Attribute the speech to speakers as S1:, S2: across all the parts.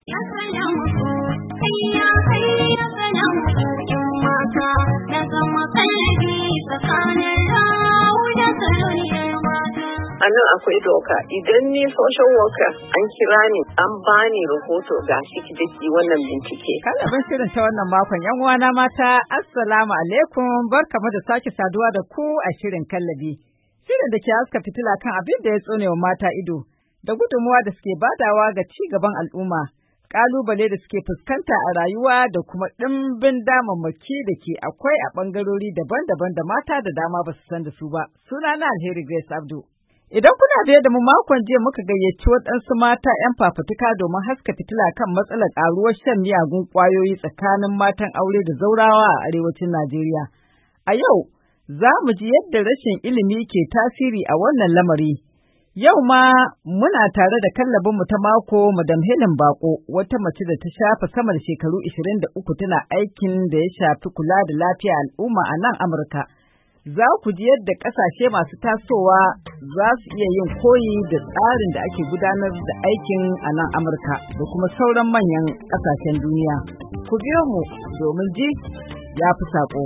S1: A nan akwai doka idan ni social worker an kira ni an bani rahoto ga shi ki wannan bincike.
S2: Kallabin shirin ta wannan makon yan uwana mata assalamu alaikum barkamu da sake saduwa da ku a shirin kallabi. Shirin da ke haska fitila kan abin da ya tsone wa mata ido da gudunmuwa da suke badawa ga ci gaban al'umma, kalubale da suke fuskanta a rayuwa da kuma ɗimbin damammaki da ke akwai a ɓangarori daban-daban da mata da dama ba su san da su ba. Sunana Alheri Grace Abdu. Idan kuna biye da mu makon jiya muka gayyaci waɗansu mata 'yan fafutuka domin haska fitila kan matsalar ƙaruwar shan miyagun ƙwayoyi tsakanin matan aure da zaurawa a arewacin Najeriya. A yau za mu ji yadda rashin ilimi ke tasiri a wannan lamari. Yau ma muna tare da kallabinmu ta mako Madam Helen Bako, wata mace da ta shafa sama da shekaru 23 tana aikin da ya shafi kula da lafiya al'umma a nan Amurka. Za ku ji yadda ƙasashe masu tasowa za su iya yin koyi da tsarin da ake gudanar da aikin a nan Amurka da kuma sauran manyan ƙasashen duniya. Ku biyo mu domin ji ya fi saƙo.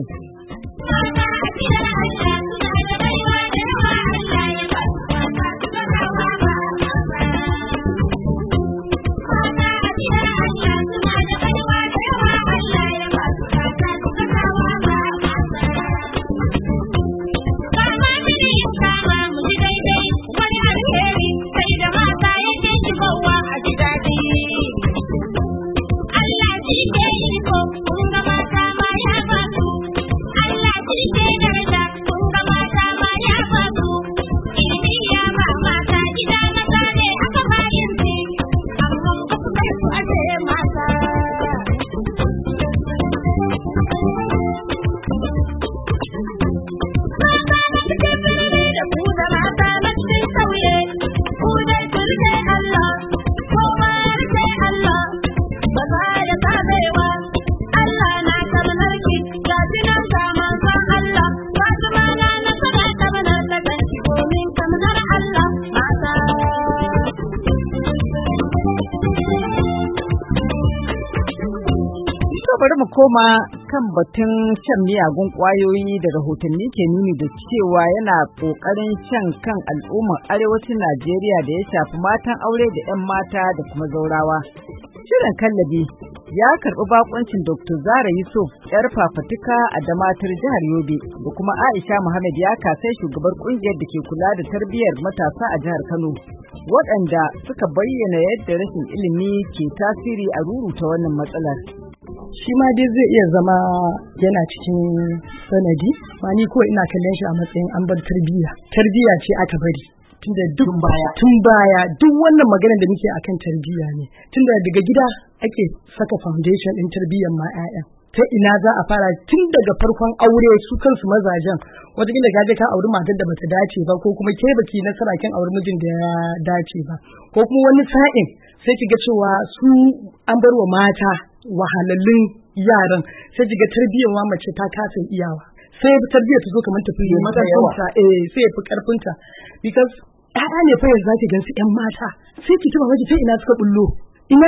S2: Bari mu koma kan batun shan miyagun ƙwayoyi da rahotanni ke nuni da cewa yana ƙoƙarin shan kan al'ummar arewacin Najeriya da ya shafi matan aure da 'yan mata da kuma zaurawa. Shirin kallabi ya karɓi bakuncin Dr. Zara Yusuf, 'yar fafatuka a Damatar jihar Yobe, da kuma Aisha Muhammad ya kasai shugabar ƙungiyar da ke kula da tarbiyyar matasa a jihar Kano, waɗanda suka bayyana yadda rashin ilimi ke tasiri a ruruta wannan matsalar.
S3: Shi ma dai zai iya zama yana cikin sanadi, ma ni ko ina kallon shi a matsayin an bar tarbiyya ce aka bari tunda tun baya duk wannan maganar da muke akan tarbiyya ne, tunda daga gida ake saka foundation din tarbiyyar ma 'ya'ya. Ta ina za a fara tun daga farkon aure su kansu mazajen, wataƙila ka je ka auri matar da bata dace ba, ko kuma ke baki nasara kin auri mijin da ya dace ba, ko kuma wani sa'in sai ki ga cewa su an bar wa mata wahalallun yaran, sai ki ga tarbiyyar wa mace ta kasa iyawa, sai tarbiyyar ta zo kamar tafi mata yawa, sai ya fi karfinta, because ƴaƴa ne fa yanzu zaki gansu 'yan mata, sai ki tuba waje ta ina suka bullo, ina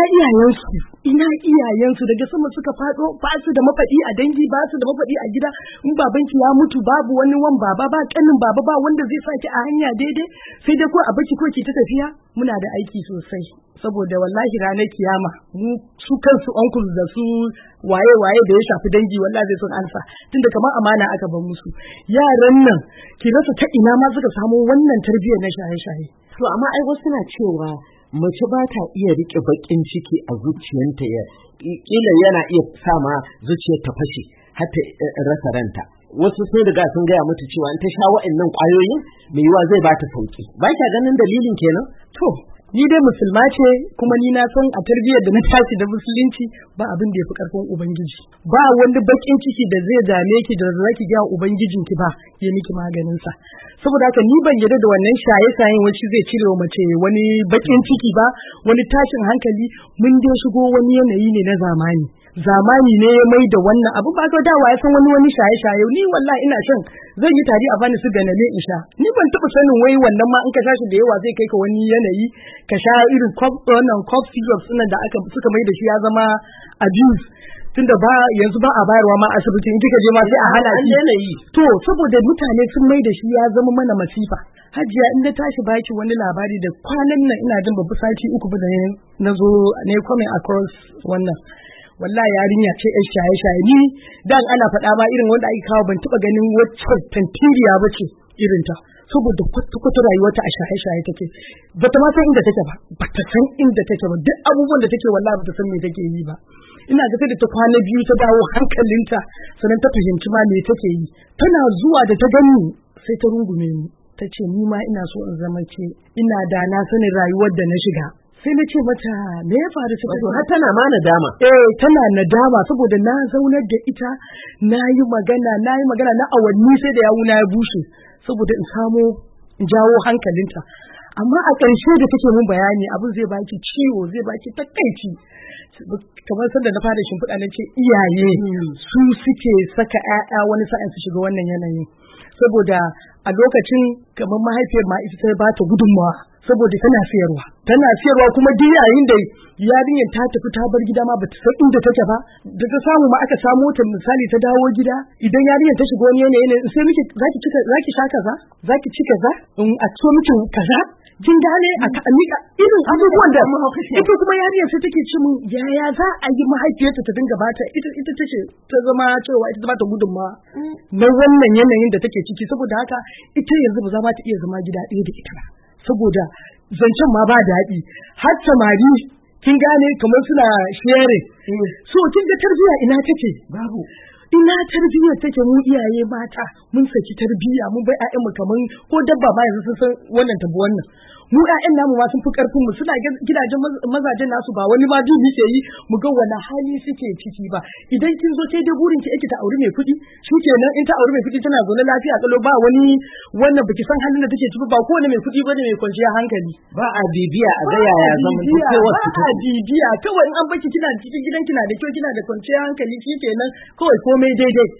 S3: iyayensu daga sama suka faɗo, ba su da mafaɗi a dangi, ba su da mafaɗi a gida, in babanki ya mutu babu wani wan baba, ba kanin baba, ba wanda zai saki a hanya daidai, sai dai ko a baki ko ki ta tafiya. Muna da aiki sosai, saboda wallahi ranar kiyama mu su kansu uncles da su waye da ya shafi dangi wallahi zai sun ansa, tunda kamar amana aka bar musu. Yaran nan ki rasa ta ina ma suka samu wannan tarbiyyar na shaye-shaye.
S4: To amma ai wasu na cewa mace ba ta iya rike bakin ciki a zuciyarta, kila yana iya sa ma zuciyar ta fashe har ta rasa ranta. Wasu sun riga sun gaya mata cewa in ta sha wa'annan ƙwayoyin mai yiwa zai ba ta sauki. Ba kya ganin dalilin kenan?
S3: To ni dai musulma ce, kuma ni na san a tarbiyyar da na tashi da musulunci ba abin da ya fi ƙarfin ubangiji, ba wani bakin ciki da zai dame ki da zaki ga ubangijinki ba ya miki maganin sa. Saboda haka ni ban yarda da wannan shaye-shayen wacce zai cire wa mace wani bakin ciki ba, wani tashin hankali. Mun dai shigo wani yanayi ne na zamani, zamani ne ya mai da wannan abu ba ga dawa ya san wani shaye-shaye ni wallahi ina shan zan yi tari a bani su ganale in sha ni ban taɓa sanin wai wannan ma in ka sha shi da yawa zai kai ka wani yanayi ka sha irin cough syrup sunan da suka mai da shi ya zama abuse tunda yanzu ba a bayarwa ma asibiti in kika je ma sai a hana shi to saboda mutane sun mai da shi ya zama mana masifa. Hajiya in da tashi baki wani labari da kwanan nan ina jin babu sati 3 ba da na zo ne coming across wannan wallahi yarinya ce yar shaye-shaye ni dan ana faɗa ma irin wanda ake kawo ban taɓa ganin wacce tantiriya ba ce irin ta saboda kwata rayuwarta a shaye-shaye take bata ma san inda take ba bata san inda take ba duk abubuwan da take wallahi bata san me take yi ba ina ga da ta kwana biyu ta dawo hankalinta sannan ta fahimci ma me take yi tana zuwa da ta gani sai ta rungume ni ta ce ni ma ina so in zama ce ina da na sanin rayuwar da na shiga sai na ce mata me ya faru ta
S4: wato har tana ma nadama
S3: tana nadama saboda na zaunar da ita na yi magana na awanni sai da yawuna ya bushe saboda in samu in jawo hankalinta amma a ƙarshe da take mun bayani abin zai baki ciwo zai baki takaici kamar sanda na fara shimfiɗa na ce iyaye su suke saka ƴaƴa wani sa'in su shiga wannan yanayin saboda a lokacin kamar mahaifiyar ma ita ta ba ta gudunmawa saboda tana siyarwa kuma duk yayin da yarinyar ta tafi ta bar gida ma bata san inda take ba da ta samu ma aka samu ta misali ta dawo gida idan yarinyar ta shiga wani yanayi sai miki zaki sha kaza zaki ci kaza in a so miki kaza kin gane a mika irin abubuwan da ita kuma yarinyar sai take ce mun yaya za a yi mahaifiyarta ta dinga bata ita tace ta zama cewa ita ta bata gudunmawa na wannan yanayin da take ciki saboda haka ita yanzu ba za ma ta iya zama gida ɗaya da ita ba saboda zancen ma ba daɗi har samari kin gane kamar suna sharing so kin ga tarbiyya ina take babu ina tarbiyyar take mu iyaye mata mun saki tarbiyya mun bai ƴaƴanmu kaman ko dabba ma yanzu sun san wannan tabu wannan mu ƴaƴan namu ma sun fi karfin mu suna gidajen mazajen nasu ba wani ma dubi ke yi mu ga wani hali suke ciki ba idan kin zo sai dai burin ki yake ta aure mai kuɗi shikenan in ta aure mai kuɗi tana zaune lafiya kalo ba wani wannan baki san halin da take ciki ba ko wani mai kuɗi bane mai kwanciya hankali ba a bibiya a ga yaya zaman dukewar su ta bibiya kawai in an baki kina cikin gidan kina da kyau kina da kwanciya hankali shikenan kawai komai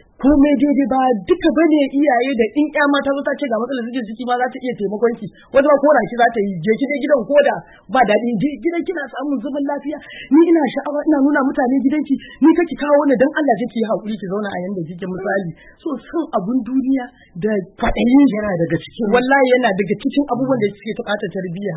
S3: daidai ba duka bane iyaye da in ƴa mata zo ta ce ga matsalar cikin ciki ma za ta iya taimakon ki wata ba kora ki za ta yi je ki dai gidan koda ba daɗi gidan kina samun zaman lafiya ni ina sha'awa ina nuna mutane gidanki ni kake kawo ni dan Allah kake yi hakuri ki zauna a yanda kike misali so son abun duniya da kwaɗayi yana daga cikin wallahi yana daga cikin abubuwan da suke taɓata tarbiyya.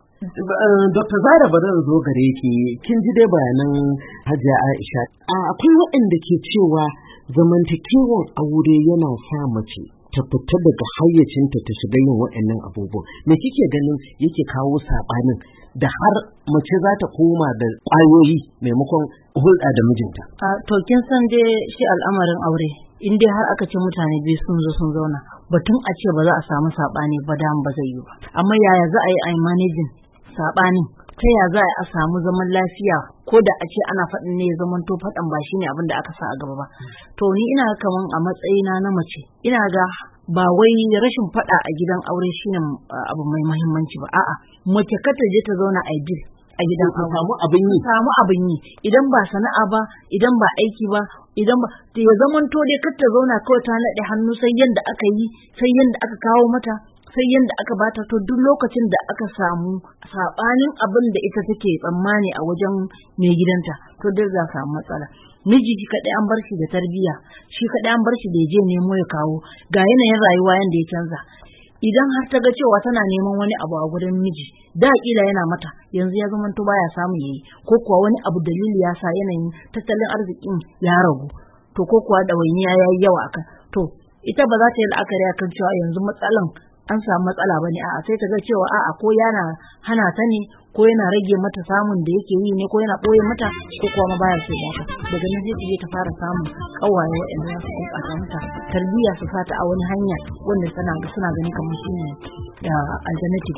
S4: Dr. Zara ba zan zo gare ki kin ji dai bayanan Hajiya Aisha akwai waɗanda ke cewa zamantakewan aure yana sa mace ta fita daga hayyacinta ta shiga yin waɗannan abubuwan me kike ganin yake kawo saɓanin da har mace za ta koma da ƙwayoyi maimakon hulɗa da mijinta
S5: to kin san dai shi al'amarin aure in dai har aka ce mutane biyu sun zo sun zauna batun a ce ba za a samu saɓani ba da ba zai yi ba amma yaya za a yi managing saɓanin ta ya za a samu zaman lafiya ko da a ce ana faɗin ne zaman to faɗan ba shine abin da aka sa a gaba ba to ni ina kaman a matsayina na mace ina ga ba wai rashin faɗa a gidan aure shine abu mai muhimmanci ba a'a mace ka ta je ta zauna a deal a gidan aure samu abin yi idan ba sana'a ba idan ba aiki ba idan ba ya zaman to dai kar ta zauna kawai ta naɗe hannu sai yanda aka yi sai yanda aka kawo mata sai yanda aka bata to duk lokacin da aka samu sabanin abin da ita take tsammani a wajen mai gidanta to dai za samu matsala miji shi kadai an bar shi da tarbiyya shi kadai an bar shi da je nemo ya kawo ga yanayin rayuwa yanda ya canza idan har ta ga cewa tana neman wani abu a gurin miji da kila yana mata yanzu ya zama to baya samu yayi ko kuwa wani abu dalili ya sa yanayin tattalin arzikin ya ragu to ko kuwa ɗawainiya yayi yawa akan to ita ba za ta yi la'akari akan cewa yanzu matsalan an samu matsala bane a'a sai ta ga cewa a'a ko yana hana ta ne ko yana rage mata samun da yake yi ne ko yana ɓoye mata ko kuma ma baya so ba daga nan sai ta fara samun kawaye waɗanda za su bunƙasa mata tarbiyya su sa ta a wani hanya wanda suna gani kamar shi ne da alternative.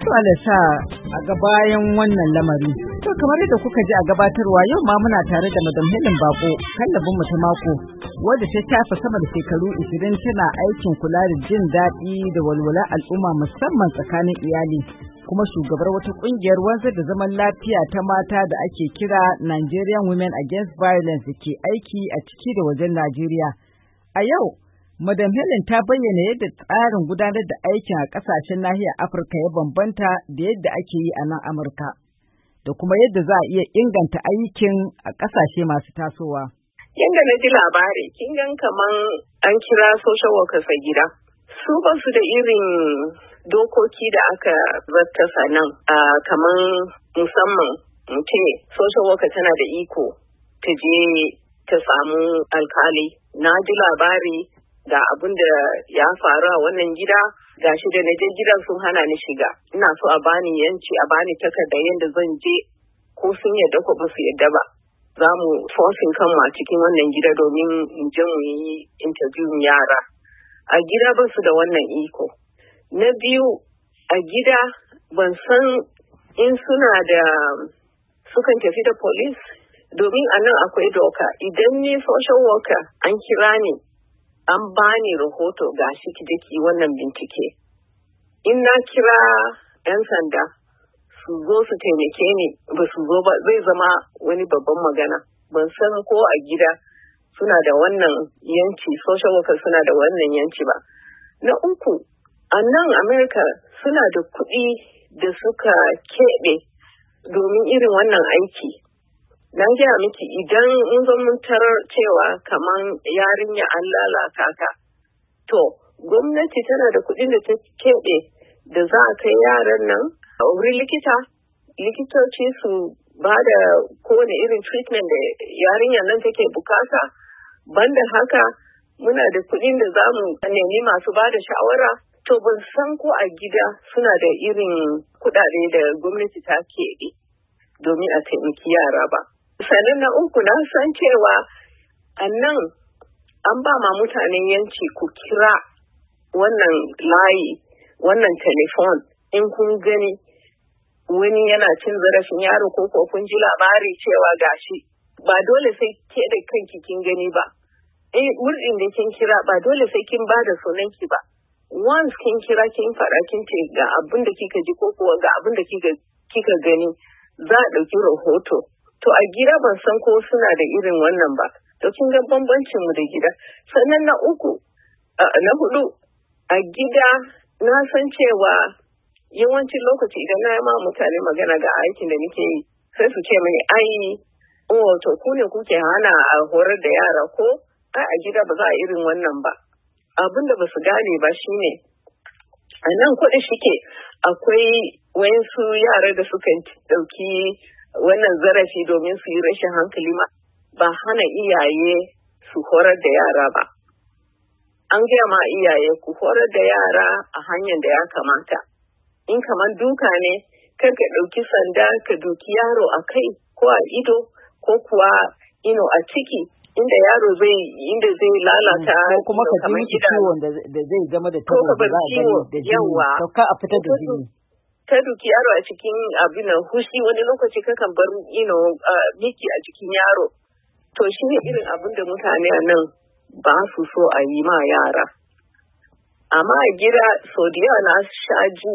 S2: Allah sa a gabayan wannan lamari. To kamar yadda kuka ji a gabatarwa yau ma muna tare da Madam Helen Bako, kallabin mu ta mako, wadda ta tafi sama da shekaru 20 tana aikin kula da jin daɗi da walwala al'umma musamman tsakanin iyali, kuma shugabar wata kungiyar wanzar da zaman lafiya ta mata da ake kira Nigerian Women Against Violence da ke aiki a ciki da wajen Najeriya. A yau Madam Helen ta bayyana yadda tsarin gudanar da aikin a ƙasashen nahiyar Afirka ya bambanta da yadda ake yi a nan Amurka, da kuma yadda za a iya inganta aikin a ƙasashe masu tasowa.
S1: Yanda na ji labari, kin gan kaman an kira social workers a gida. Su ba su da irin dokoki da aka zartasa nan, kaman musamman ce social worker tana da iko ta je ta samu alkali. Na ji labari ga abin da ya faru a wannan gida, gashi da naje gidan sun hana ni shiga. Ina so a bani yanci, a bani takarda yadda zan je, ko sun yadda ko ba su yadda ba. Za mu forcing kanmu a cikin wannan gida domin in je mu yi interview yara. A gida ba su da wannan iko. Na biyu, a gida ban san in suna da sukan tafi da police, domin a nan akwai doka. Idan ni social worker an kira ni, an bani rahoto ga shi ki wannan bincike. In na kira 'yan sanda su zo su taimake ni, ba su zo ba, zai zama wani babban magana. Ban san ko a gida suna da wannan yanci, social workers suna da wannan yanci ba. Na uku, a nan America suna da kuɗi da suka keɓe domin irin wannan aiki. Na gaya miki idan mun zo mun tarar cewa kaman yarinya an lalata ka, to gwamnati tana da kuɗin da ta keɓe da za a kai yaran nan a wurin likitoci su ba da kowane irin treatment da yarinyar nan take bukata. Banda haka muna da kuɗin da za mu nemi masu ba da shawara. To ban san ko a gida suna da irin kuɗaɗe da gwamnati ta keɓe domin a taimaki yara ba. Sannan na uku, na san cewa a nan an ba ma mutanen yanci ku kira wannan layi, wannan telefon in kun gani wani yana cin zarafin yaro ko kun ji labari cewa gashi. Ba dole sai ke da kanki kin gani ba. Wurin da kin kira ba dole sai kin ba da sunanki ba. Once kin kira kin faɗa kin ce ga abin da kika ji ko kuwa ga abin da kika gani, za a ɗauki rahoto. To a gida ban san ko suna da irin wannan ba. To kin ga bambancin mu da gida. Sannan na hudu, a gida na san cewa yawancin lokaci idan na yi ma mutane magana ga aikin da nake yi, sai su ce mini to ku ne kuke hana a horar da yara ko a gida ba za a irin wannan ba. Abin da ba su gane ba shine a nan kuɗi shike akwai wayansu yara da suka ɗauki wannan zarafi domin su yi rashin hankali ma, ba hana iyaye su horar da yara ba. An gaya ma iyaye ku horar da yara a hanyar da ya kamata. In kamar duka ne, kar ka ɗauki sanda ka duki yaro a kai ko a ido ko kuwa a ciki inda yaro zai lalata
S2: ko kuma ka ji miki ciwon da zai zama da tabo da za a gani da jini, to ka a fitar da jini.
S1: Ta duki yaro a cikin abin hushi, wani lokaci kakan bar miki a cikin yaro. To shi ne irin abin da mutane a nan ba su so a yi ma yara. Amma a gida sau da yawa na sha ji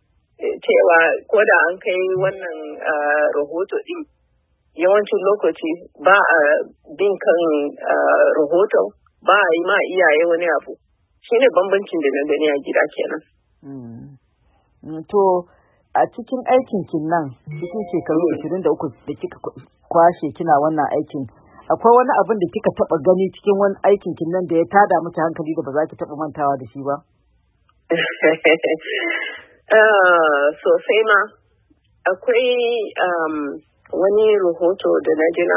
S1: cewa ko da an kai wannan rahoto din, yawancin lokaci ba a bin kan rahoton, ba a yi ma iyaye wani abu. Shi ne bambancin da na gani a gida kenan.
S2: To a cikin aikin kin nan cikin shekaru 23 da kika kwashe kina wannan aikin, akwai wani abin da kika taba gani cikin wani aikin kin nan da ya tada miki hankali da ba za ki taba mantawa da shi ba?
S1: Sosai ma. Akwai wani rahoto da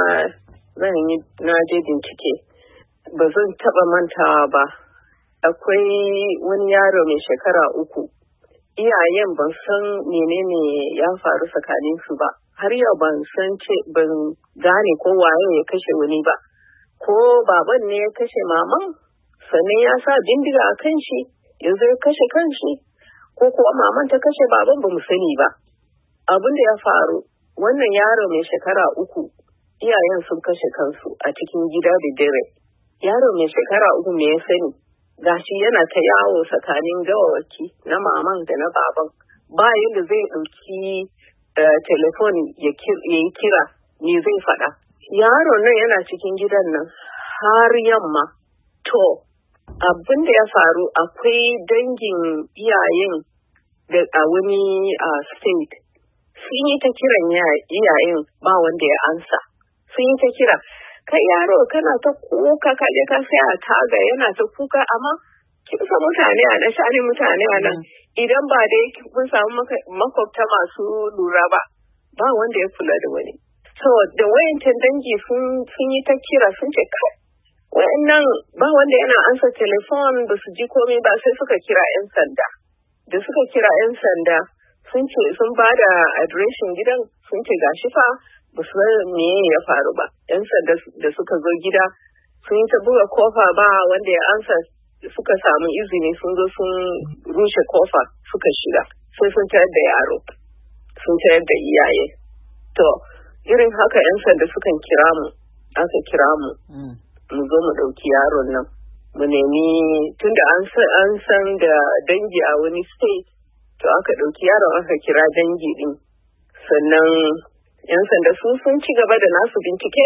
S1: na je bincike, ba zan taba mantawa ba. Akwai wani yaro mai shekara 3. Iyayen ban san menene ya faru tsakanin su ba. Har yau ban gane ko waye ya kashe wani ba. Ko baban ne ya kashe maman, sannan ya sa bindiga a kan shi, yanzu ya kashe kanshi, ko kuwa maman ta kashe baban ba mu sani ba. Abin da ya faru, wannan yaro mai shekara 3 iyayen sun kashe kansu a cikin gida da dare. Yaro mai shekara 3 me ya sani? Gashi yana ta yawo tsakanin gawawaki na maman da na baban. Ba yadda zai ɗauki telefon ya yi kira, me zai faɗa. Yaro nan yana cikin gidan nan har yamma. To, abin da ya faru, akwai dangin iyayen da a wani state sun yi ta kiran iyayen ba wanda ya ansa. Sun yi ta kira, kai yaro kana ta kuka, ka je ka sai a taga yana ta kuka, amma kin san mutane a nan, sha'anin mutane a nan, idan ba dai kun samu makwabta masu lura ba wanda ya kula da wani. So da wayancan dangi sun yi ta kira, sun ce kai wayannan ba wanda yana ansa telefon, ba su ji komai ba, sai suka kira 'yan sanda. Da suka kira 'yan sanda sun ce sun ba da adireshin gidan, sun ce gashi fa ba su san me ya faru ba. 'Yan sanda da suka zo gida sun yi ta buga kofa ba wanda ya ansa, suka samu izini sun zo sun rushe kofa suka shiga, sai sun tayar da yaro, sun tayar da iyaye. To irin haka 'yan sanda sukan kira mu, aka kira mu mu zo mu ɗauki yaron nan mu nemi, tunda an san da dangi a wani state, to aka ɗauki yaron aka kira dangi ɗin. Sannan 'yan sanda sun ci gaba da nasu bincike,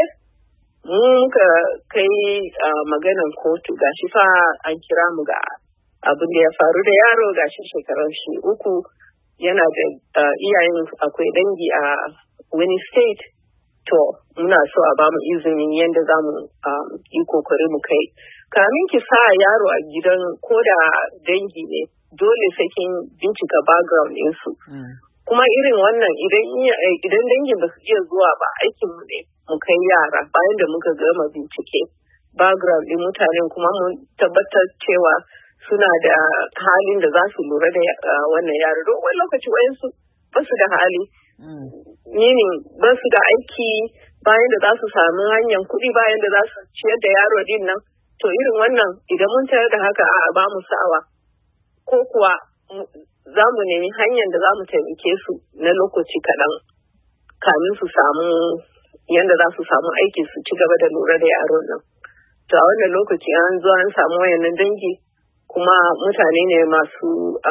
S1: muka kai maganan kotu, gashi fa an kira mu ga abin da ya faru da yaro, gashi shekarar shi 3, yana da iyayen akwai dangi a wani state. To muna so a bamu izinin yadda za mu yi kokari mu kai. Kamin ki sa yaro a gidan ko da dangi ne, dole sai kin bincika background ɗinsu. Kuma irin wannan idan dangin ba su iya zuwa ba, aikinmu ne mu kai yara bayan da muka gama bincike background ɗin mutanen, kuma mun tabbatar cewa suna da halin da za su lura da wannan yaro. Don wani lokaci wayansu ba su da hali, meaning ba su da aiki, bayan da za su samu hanyar kuɗi, bayan da za su ciyar da yaro din nan. To irin wannan idan mun tayar da haka a ba mu sawa, ko kuwa za mu nemi hanyar da za mu taimake su na lokaci kaɗan kamin su samu yadda za su samu aiki su ci gaba da lura da yaron nan. To a wannan lokaci an zo an samu wayannan dangi, kuma mutane ne masu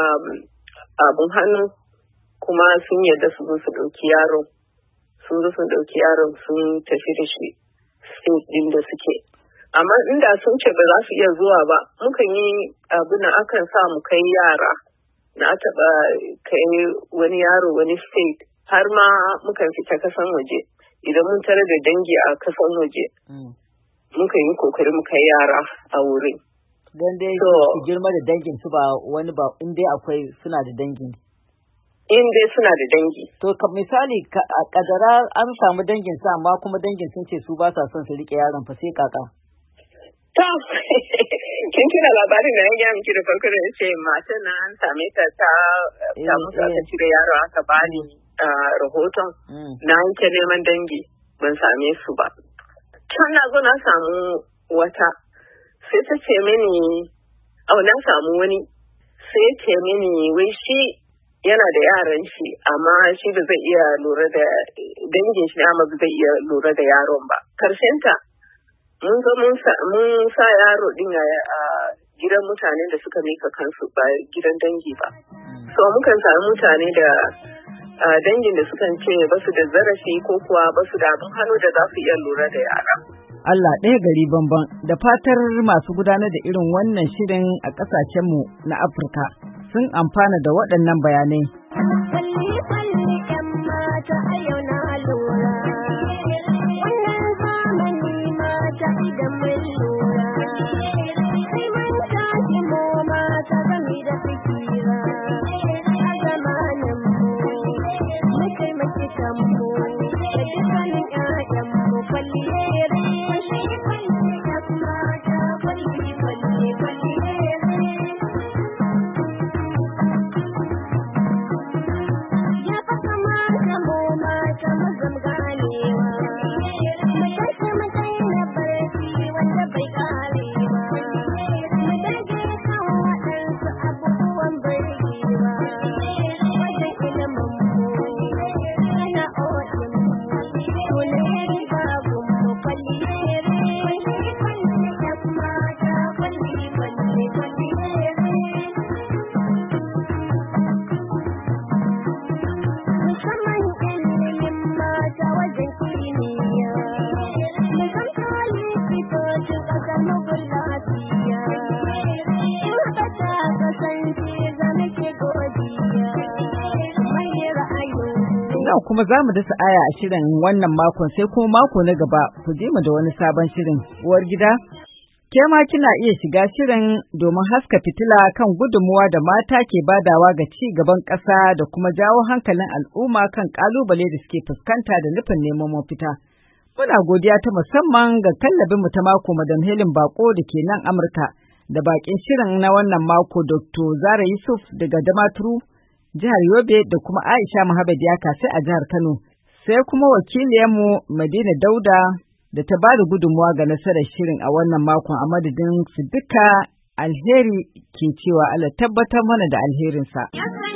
S1: abun hannu, kuma sun yarda su zo su ɗauki yaron. Sun zo sun ɗauki yaron sun tafi da shi state ɗin da suke. Amma inda sun ce ba za su iya zuwa ba, mukan yi abin akan sa mu kai yara. Na taɓa kai wani yaro wani state, har ma mukan fita kasan waje. Idan mun tare da dangi a kasan waje, mukan yi kokari mu kai yara a wurin.
S6: Don dai su girma da dangin su ba wani ba, in dai akwai suna da dangin.
S1: In dai suna da dangi.
S6: To misali a kadara an samu dangin sa, amma kuma dangin sun ce su ba sa son su rike yaron, fa sai kaka.
S1: To, kin tuna labarin da ya gaya miki da farko da ya ce matan na an same ta mutu aka cire yaro, aka bani rahoton na yanke neman dangi, ban same su ba. Can na zo na samu wata, sai ta ce mini, na samu wani, sai ce mini wai shi yana da yaran shi, amma shi ba zai iya lura da dangin shi, amma ba zai iya lura da yaron ba. Karshenta mun zo mun sa yaro din a gidan mutanen da suka mika kansu, ba gidan dangi ba. So mukan sami mutane da dangin da sukan ce ba su da zarafi, ko kuwa ba su da abin hannu da za su iya lura da yara.
S2: Allah ɗaya gari bamban, da fatar masu gudanar da irin wannan shirin a ƙasashenmu na Afirka sun amfana da waɗannan bayanai.
S7: Ya
S2: Yau kuma za mu dasa aya a shirin wannan makon sai kuma mako na gaba ku je mu da wani sabon shirin. Uwar gida, ke ma kina iya shiga shirin domin haska fitila kan gudunmuwa da mata ke badawa ga ci gaban ƙasa da kuma jawo hankalin al'umma kan ƙalubale da suke fuskanta da nufin neman mafita. Muna godiya ta musamman ga kallabinmu ta mako Madam Helen Bako da ke nan Amurka da bakin shirin na wannan mako Dr. Zara Yusuf daga Damaturu, jihar Yobe da kuma Aisha Muhammad ya kasai a jihar Kano, sai kuma wakiliyarmu Madina Dauda da ta bada gudunmuwa ga nasarar shirin a wannan makon. A madadin su duka alheri ke cewa Allah tabbatar mana da alherinsa.